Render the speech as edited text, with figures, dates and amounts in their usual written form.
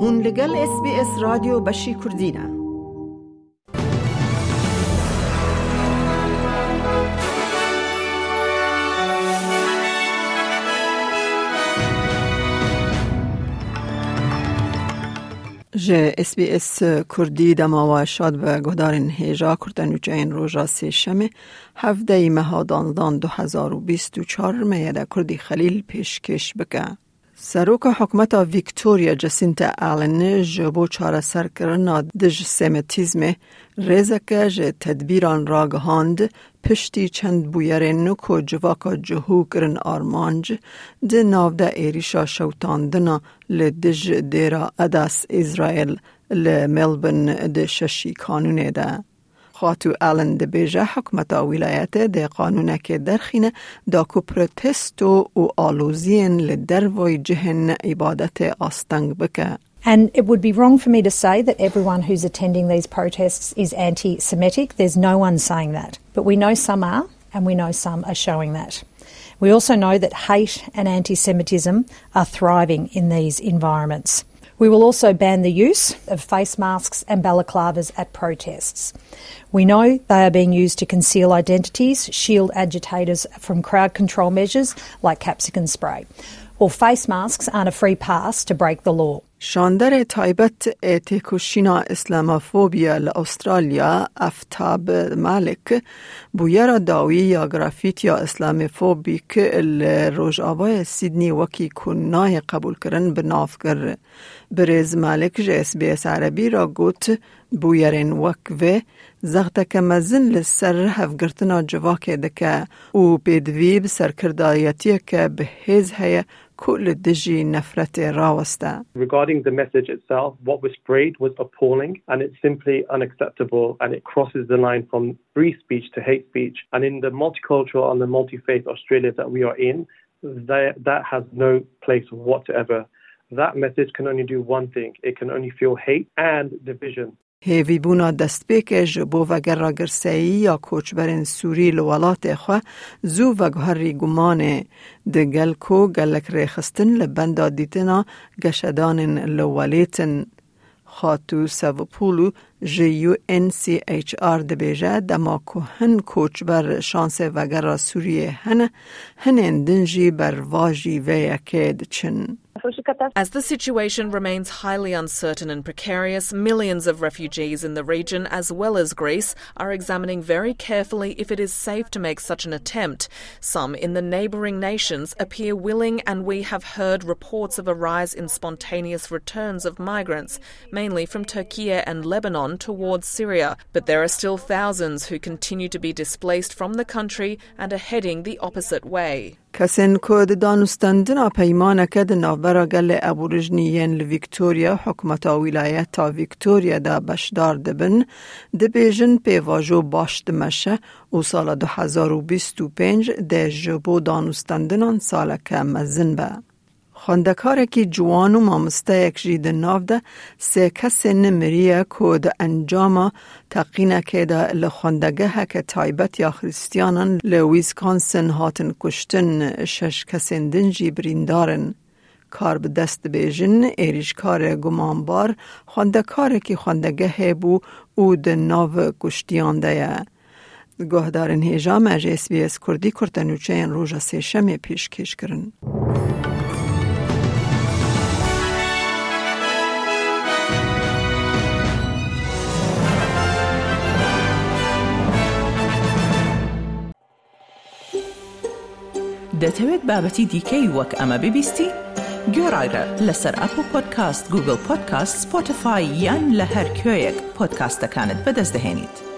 هون لگل SBS رادیو بشی کردینه. جه SBS کردی دماوای شاد و گهدارین هیجا کردنوچه این روژا سی شمه 17 مهاداندان 2024 میاده کردی خلیل پیشکش بکه. سروک حکومت ویکتوریا جاسینتا آلن جبو چاره سر کرنا دژ سیمتیزم ریزکه جه تدبیران راگهاند پشتی چند بویرین نکو جواکا جهو کرن آرمانج ده ناوده ایریشا شوتاندنا لدژ دیرا اداس اسرائیل لملبن ده ششی کانونه ده. خاطو آلن ده بیجه حکمتا ولایت ده قانونه که درخینه داکو پروتستو و آلوزین لدروی جهن عبادت آستنگ بکه. And it would be wrong for me to say that everyone who's attending these protests is anti-Semitic. There's no one saying that. But we know some are, and we know some are showing that. We also know that hate and anti-Semitism are thriving in these environments. We will also ban the use of face masks and balaclavas at protests. We know they are being used to conceal identities, shield agitators from crowd control measures like capsicum spray. Or face masks aren't a free pass to break the law. شاندر تایبت اتیکوشینا اسلاموفوبیا لأسترالیا افتاب مالک بویرا داوی یا گرافیت یا اسلاموفوبیک الروج آبای سیدنی وکی کنای قبول کرن بنافگر برز مالک جه SBS عربی را گوت بویرین وکوه زغتک مزن لسر هفگرتنا جواکه دکه و بدوی بسرکردایتی که به هز هیا کل دجی نفرت راوسته. Regarding the message itself, what was sprayed was appalling and it's simply unacceptable and it crosses the line from free speech to hate speech. And in the multicultural and the multi-faith Australia that we are in, that has no place whatsoever. That message can only do one thing. It can only fuel hate and division. هیوی بونا دست پیک جبو و گراگرسایی یا کوچبرین سوری لولات خواه زو و گهری گمانه ده گلکو گلک ریخستن لبندا دیتنا گشدان لولیتن خاتو سوپولو جیو NCHR ده بیجه دماکو هن کوچبر شانس و گرا سوریه هن دنجی بر واجی ویکید چن. As the situation remains highly uncertain and precarious, millions of refugees in the region, as well as Greece, are examining very carefully if it is safe to make such an attempt. Some in the neighbouring nations appear willing, and we have heard reports of a rise in spontaneous returns of migrants, mainly from Turkey and Lebanon towards Syria. But there are still thousands who continue to be displaced from the country and are heading the opposite way. کسین کود دانستندنا پیمان کد نوبرا گل ابورجنیین لویکتوریا حکمتا ولایت ویکتوریا دا بشدار دبن دبیجن پیواجو باش دمشه و سال 2025 ده جبو دانستندنان سال که مزن با. خواندکاره که جوان و مامسته یک جید ناو ده سه کسی نمریه که ده انجام تقینه که ده لخواندگه که تایبت یا خریستیانان لویسکانسن هاتن کشتن 6 کسی دنجی بریندارن. کار به دست بیجن ایریشکار گمانبار خواندکاره که خواندگه بو او ده ناو کشتیان ده. گهدارن هیجا مجه SBS کردی کرتنوچه این روژا سه شمه پیش کش کرن. دەتەوێت بابەتی دیکەی وەک ئەمە ببیستی؟ گۆڕایرە لەسەر ئەپل پۆدکاست، گوگل پۆدکاست، سپۆتیفای یان لە هەر کوێیەک پۆدکاستەکانت بەدەست دەهێنیت.